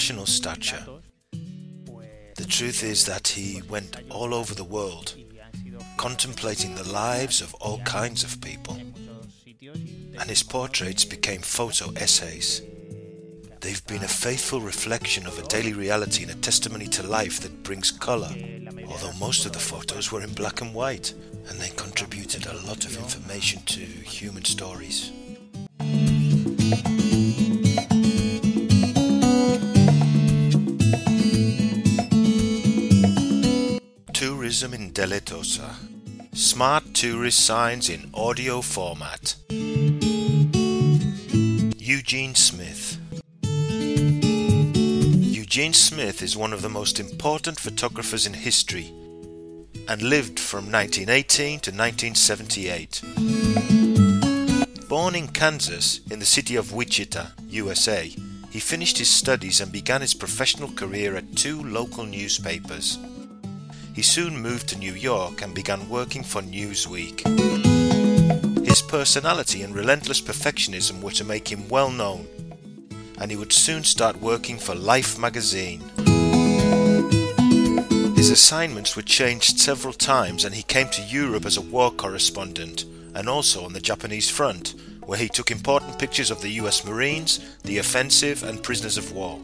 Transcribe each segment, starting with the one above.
international stature. The truth is that he went all over the world, contemplating the lives of all kinds of people, and his portraits became photo essays. They've been a faithful reflection of a daily reality and a testimony to life that brings colour, although most of the photos were in black and white, and they contributed a lot of information to human stories. Tourism in Deleitosa. Smart tourist signs in audio format. Eugene Smith. Eugene Smith is one of the most important photographers in history and lived from 1918 to 1978. Born in Kansas in the city of Wichita, USA, he finished his studies and began his professional career at 2 local newspapers. He soon moved to New York and began working for Newsweek. His personality and relentless perfectionism were to make him well known, and he would soon start working for Life magazine. His assignments were changed several times, and he came to Europe as a war correspondent and also on the Japanese front, where he took important pictures of the US Marines, the offensive and prisoners of war.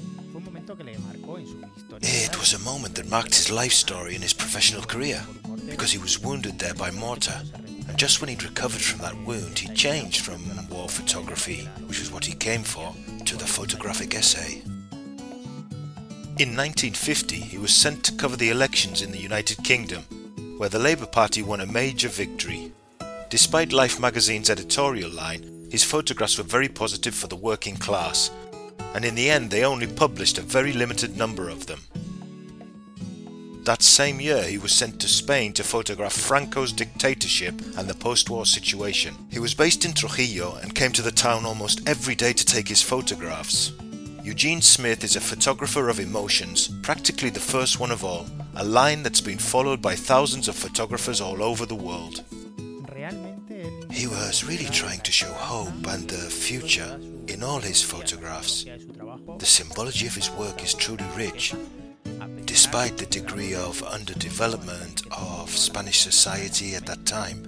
It was a moment that marked his life story and his professional career, because he was wounded there by mortar, and just when he'd recovered from that wound, he changed from war photography, which was what he came for, to the photographic essay. In 1950, he was sent to cover the elections in the United Kingdom, where the Labour Party won a major victory. Despite Life magazine's editorial line, his photographs were very positive for the working class, and in the end they only published a very limited number of them. That same year he was sent to Spain to photograph Franco's dictatorship and the post-war situation. He was based in Trujillo and came to the town almost every day to take his photographs. Eugene Smith is a photographer of emotions, practically the first one of all, a line that's been followed by thousands of photographers all over the world. He was really trying to show hope and the future in all his photographs. The symbology of his work is truly rich, despite the degree of underdevelopment of Spanish society at that time.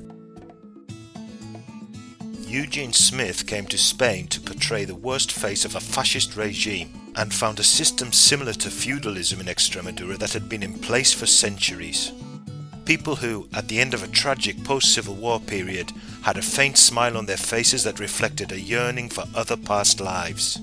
Eugene Smith came to Spain to portray the worst face of a fascist regime and found a system similar to feudalism in Extremadura that had been in place for centuries. People who, at the end of a tragic post-Civil War period, had a faint smile on their faces that reflected a yearning for other past lives.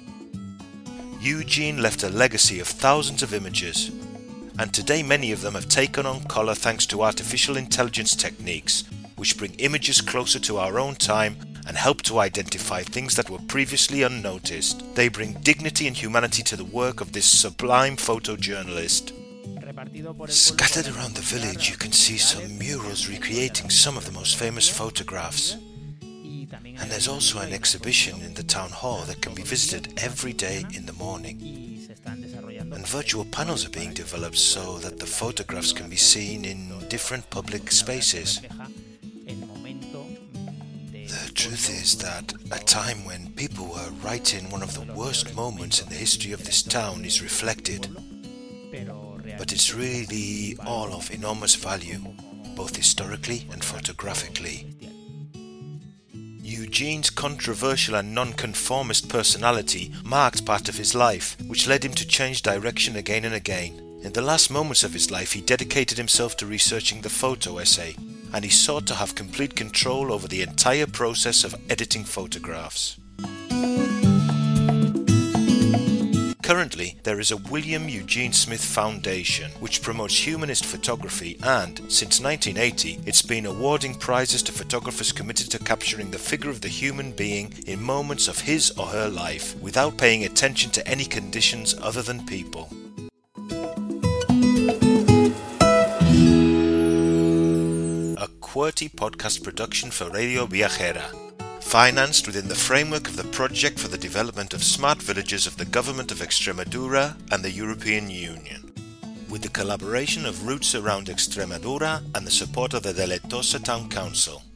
Eugene left a legacy of thousands of images, and today many of them have taken on color thanks to artificial intelligence techniques, which bring images closer to our own time and help to identify things that were previously unnoticed. They bring dignity and humanity to the work of this sublime photojournalist. Scattered around the village you can see some murals recreating some of the most famous photographs. And there's also an exhibition in the town hall that can be visited every day in the morning. And virtual panels are being developed so that the photographs can be seen in different public spaces. The truth is that a time when people were right in one of the worst moments in the history of this town is reflected. But it's really all of enormous value, both historically and photographically. Eugene's controversial and nonconformist personality marked part of his life, which led him to change direction again and again. In the last moments of his life, he dedicated himself to researching the photo essay, and he sought to have complete control over the entire process of editing photographs. Currently, there is a William Eugene Smith Foundation which promotes humanist photography and, since 1980, it's been awarding prizes to photographers committed to capturing the figure of the human being in moments of his or her life without paying attention to any conditions other than people. A QWERTY podcast production for Radio Viajera. Financed within the framework of the Project for the Development of Smart Villages of the Government of Extremadura and the European Union, with the collaboration of Roots Around Extremadura and the support of the Deleitosa Town Council.